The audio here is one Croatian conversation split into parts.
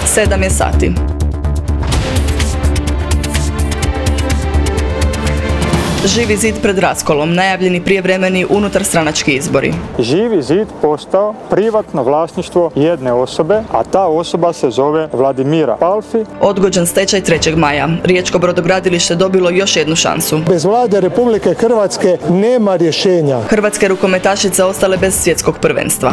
7 je sati. Živi zid pred raskolom, najavljeni prijevremeni unutarstranački izbori. Živi zid postao privatno vlasništvo jedne osobe, a ta osoba se zove Vladimira Palfi. Odgođen stečaj 3. maja. Riječko brodogradilište dobilo još jednu šansu. Bez vlade Republike Hrvatske nema rješenja. Hrvatske rukometašice ostale bez svjetskog prvenstva.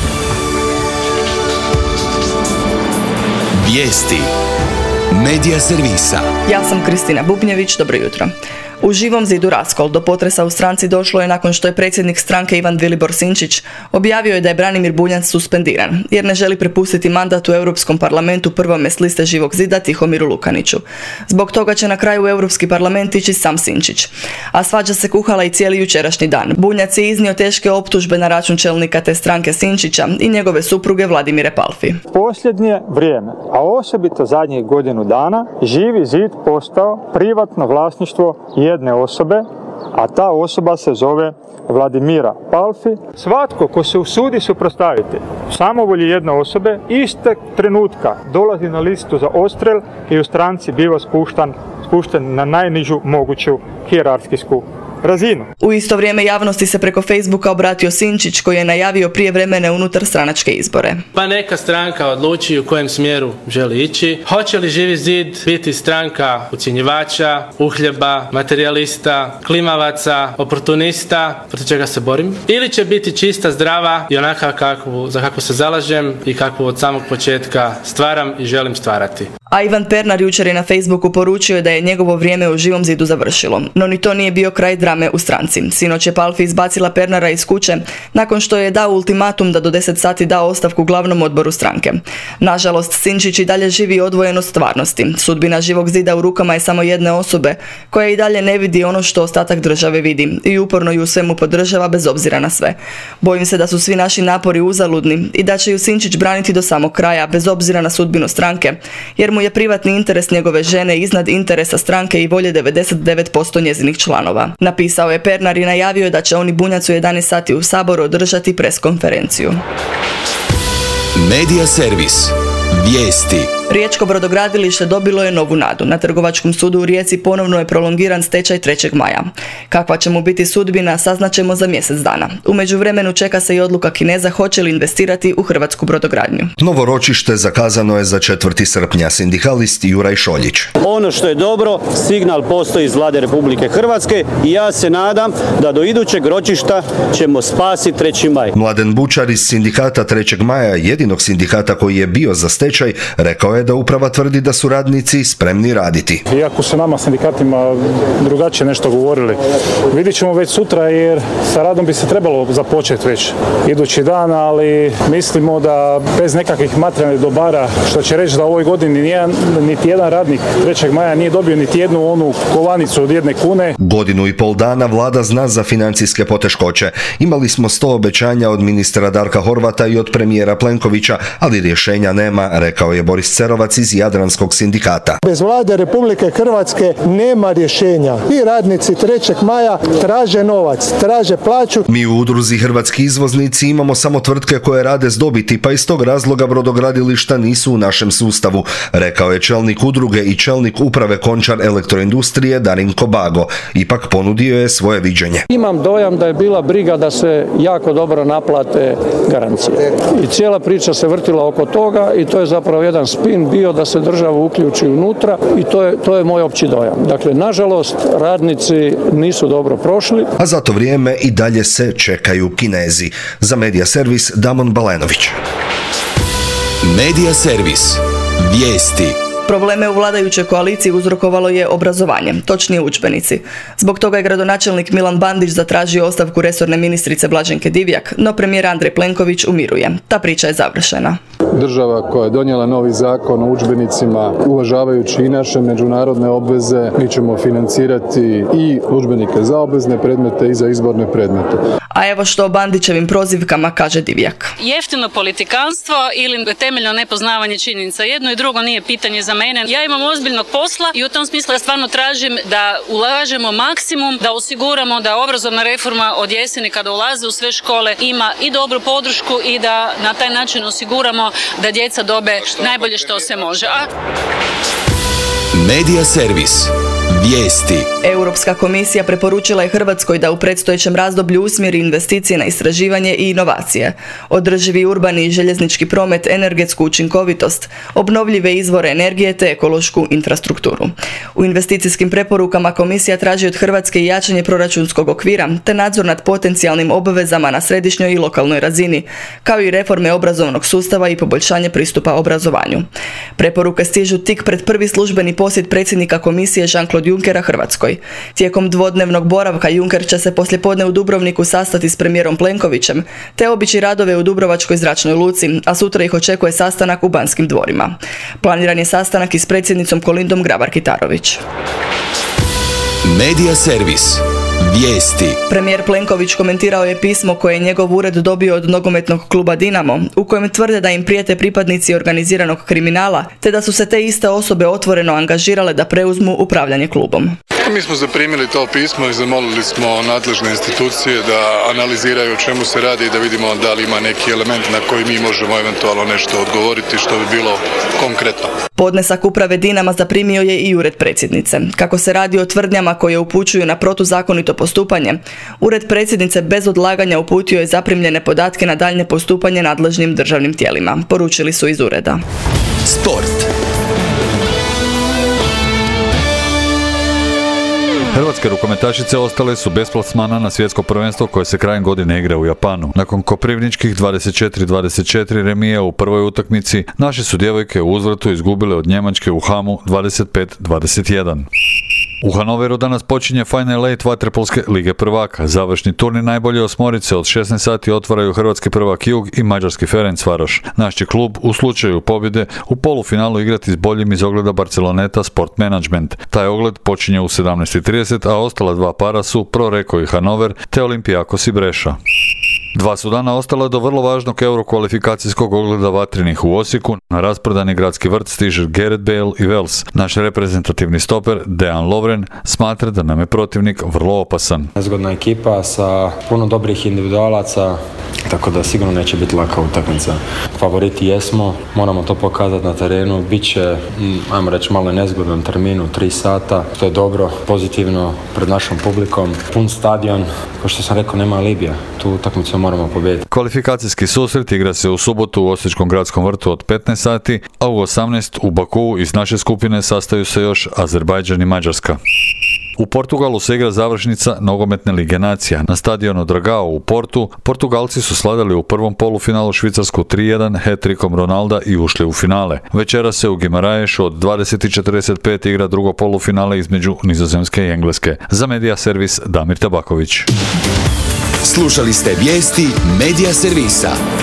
Vijesti Medija servisa. Ja sam Kristina Bubnjević, dobro jutro. U Živom zidu raskol. Do potresa u stranci došlo je nakon što je predsjednik stranke Ivan Vilibor Sinčić objavio je da je Branimir Bunjac suspendiran, jer ne želi prepustiti mandat u Europskom parlamentu prvome s liste Živog zida Tihomiru Lukaniću. Zbog toga će na kraju u Europski parlament ići sam Sinčić. A svađa se kuhala i cijeli jučerašnji dan. Bunjac je iznio teške optužbe na račun čelnika te stranke Sinčića i njegove supruge Vladimire Palfi. Posljednje vrijeme, a osobito zadnjih godinu dana, Živi zid postao privatno vlasništvo jedne osobe, a ta osoba se zove Vladimira Palfi. Svatko ko se usudi suprotstaviti samovolji jedne osobe, istog trenutka dolazi na listu za odstrel i u stranci biva spušten na najnižu moguću hijerarhijsku razinu. U isto vrijeme javnosti se preko Facebooka obratio Sinčić koji je najavio prijevremene unutarstranačke izbore. Pa neka stranka odluči u kojem smjeru želi ići. Hoće li Živi zid biti stranka ucjenjivača, uhljeba, materijalista, klimavaca, oportunista, protiv čega se borim? Ili će biti čista, zdrava i onaka za kakvu se zalažem i kakvu od samog početka stvaram i želim stvarati. A Ivan Pernar jučer je na Facebooku poručio da je njegovo vrijeme u Živom zidu završilo. No ni to nije bio kraj drame u stranci. Sinoć je Palfi izbacila Pernara iz kuće nakon što je dao ultimatum da do 10 sati da ostavku glavnom odboru stranke. Nažalost, Sinčić i dalje živi odvojen od stvarnosti. Sudbina Živog zida u rukama je samo jedne osobe koja i dalje ne vidi ono što ostatak države vidi i uporno ju u svemu podržava bez obzira na sve. Bojim se da su svi naši napori uzaludni i da će ju Sinčić braniti do samog kraja bez obzira na sudbinu stranke, jer mu je privatni interes njegove žene iznad interesa stranke i volje 99% njezinih članova. Napisao je Pernar i najavio da će oni Bunjac u 11 sati u Saboru održati preskonferenciju. Medija servis. Vijesti. Riječko brodogradilište dobilo je novu nadu. Na Trgovačkom sudu u Rijeci ponovno je prolongiran stečaj 3. maja. Kakva će mu biti sudbina, saznaćemo za mjesec dana. U međuvremenu čeka se i odluka Kineza hoće li investirati u hrvatsku brodogradnju. Novo ročište zakazano je za 4. srpnja, sindikalist Juraj Šoljić. Ono što je dobro, signal postoji iz Vlade Republike Hrvatske i ja se nadam da do idućeg ročišta ćemo spasiti 3. maj. Mladen Bučar iz sindikata 3. maja, jedinog sindikata koji je bio za stečaj, rekao je da uprava tvrdi da su radnici spremni raditi. Iako su nama sindikatima drugačije nešto govorili, vidit ćemo već sutra jer sa radom bi se trebalo započeti već idući dan, ali mislimo da bez nekakvih materijalnih dobara, što će reći da u ovoj godini niti jedan radnik 3. maja nije dobio niti jednu onu kovanicu od 1 kune. Godinu i pol dana vlada zna za financijske poteškoće. Imali smo 100 obećanja od ministra Darka Horvata i od premijera Plenkovića, ali rješenja nema, rekao je Boris Cerovac iz Jadranskog sindikata. Bez vlade Republike Hrvatske nema rješenja. I radnici 3. maja traže novac, traže plaću. Mi u udruzi Hrvatski izvoznici imamo samo tvrtke koje rade s dobiti, pa iz tog razloga brodogradilišta nisu u našem sustavu, rekao je čelnik udruge i čelnik uprave Končar elektroindustrije Darinko Bago. Ipak ponudio je svoje viđenje. Imam dojam da je bila briga da se jako dobro naplate garancije. I cijela priča se vrtila oko toga i to je zapravo jedan spin bio da se država uključi unutra i to je moj opći dojam. Dakle, nažalost, radnici nisu dobro prošli. A za to vrijeme i dalje se čekaju Kinezi. Za Medija servis Damon Balenović. Medija servis. Vijesti. Probleme u vladajućoj koaliciji uzrokovalo je obrazovanje, točnije udžbenici. Zbog toga je gradonačelnik Milan Bandić zatražio ostavku resorne ministrice Blaženke Divjak, no premijer Andrej Plenković umiruje. Ta priča je završena. Država koja je donijela novi zakon o udžbenicima, uvažavajući i naše međunarodne obveze, mi ćemo financirati i udžbenike za obvezne predmete i za izborne predmete. A evo što o Bandićevim prozivkama kaže Divjak. Jeftino politikanstvo ili temeljno nepoznavanje činjenica. Jedno i drugo nije pitanje za mene. Ja imam ozbiljnog posla i u tom smislu ja stvarno tražim da ulažemo maksimum, da osiguramo da obrazovna reforma od jeseni kada ulaze u sve škole ima i dobru podršku i da na taj način osiguramo da djeca dobe najbolje što se može. Medija servis. Vijesti. Europska komisija preporučila je Hrvatskoj da u predstojećem razdoblju usmjeri investicije na istraživanje i inovacije, održivi urbani i željeznički promet, energetsku učinkovitost, obnovljive izvore energije te ekološku infrastrukturu. U investicijskim preporukama komisija traži od Hrvatske jačanje proračunskog okvira te nadzor nad potencijalnim obvezama na središnjoj i lokalnoj razini, kao i reforme obrazovnog sustava i poboljšanje pristupa obrazovanju. Preporuke stižu tik pred prvi službeni posjet predsjednika komisije Jean-Claude Junckera Hrvatskoj. Tijekom dvodnevnog boravka Juncker će se poslijepodne u Dubrovniku sastati s premijerom Plenkovićem, te obići radove u Dubrovačkoj zračnoj luci, a sutra ih očekuje sastanak u Banskim dvorima. Planiran je sastanak i s predsjednicom Kolindom Grabar-Kitarović. Medija servis. Vijesti. Premijer Plenković komentirao je pismo koje je njegov ured dobio od nogometnog kluba Dinamo, u kojem tvrde da im prijete pripadnici organiziranog kriminala, te da su se te iste osobe otvoreno angažirale da preuzmu upravljanje klubom. Mi smo zaprimili to pismo i zamolili smo nadležne institucije da analiziraju o čemu se radi i da vidimo da li ima neki element na koji mi možemo eventualno nešto odgovoriti što bi bilo konkretno. Podnesak uprave Dinama zaprimio je i ured predsjednice. Kako se radi o tvrdnjama koje upućuju na protuzakonito postupanje, ured predsjednice bez odlaganja uputio je zaprimljene podatke na daljnje postupanje nadležnim državnim tijelima, poručili su iz ureda. Sport. Hrvatske rukometašice ostale su bez plasmana na svjetsko prvenstvo koje se krajem godine igra u Japanu. Nakon koprivničkih 24-24 remija u prvoj utakmici, naše su djevojke u uzvratu izgubile od Njemačke u Hamu 25-21. U Hanoveru danas počinje Final 8 vaterpolske lige prvaka. Završni turnir najbolje osmorice od 16 sati otvaraju hrvatski prvak Jug i mađarski Ferencvaroš. Naš će klub u slučaju pobjede u polufinalu igrati s boljim iz ogleda Barceloneta Sport Management. Taj ogled počinje u 17:30, a ostala dva para su Pro Reko i Hanover te Olympiakos i Breša. Dva su dana ostala do vrlo važnog eurokvalifikacijskog ogleda vatrenih u Osijeku. Na rasprodani gradski vrt stiže Gareth Bale i Wales. Naš reprezentativni stoper Dejan Lovren smatra da nam je protivnik vrlo opasan. Nezgodna ekipa sa puno dobrih individualaca, tako da sigurno neće biti laka utakmica. Favoriti jesmo, moramo to pokazati na terenu. Biće, ajmo reći, malo nezgodan termin u 3 sata. To je dobro, pozitivno pred našom publikom. Pun stadion, kao što sam rekao, nema alibija. Tu utakmicu moramo pobijediti. Kvalifikacijski susret igra se u subotu u Osječkom gradskom vrtu od 15 sati, a u 18 u Bakuu iz naše skupine sastaju se još Azerbajdžan i Mađarska. U Portugalu se igra završnica nogometne lige nacija. Na stadionu Dragao u Portu, Portugalci su slavili u prvom polufinalu Švicarsku 3-1 hat-trickom Ronalda i ušli u finale. Večera se u Gimaraješu od 20:45 igra drugo polufinale između Nizozemske i Engleske. Za Medija servis Damir Tabaković. Slušali ste vijesti Medija servisa.